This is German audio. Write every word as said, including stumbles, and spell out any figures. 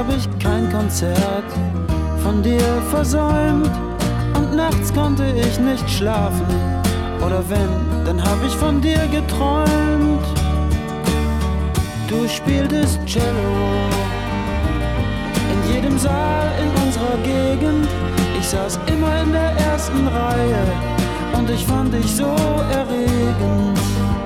hab ich kein Konzert von dir versäumt. Und nachts konnte ich nicht schlafen, oder wenn, dann hab ich von dir geträumt. Du spieltest Cello in jedem Saal in unserer Gegend. Ich saß immer in der ersten Reihe und ich fand dich so erregend.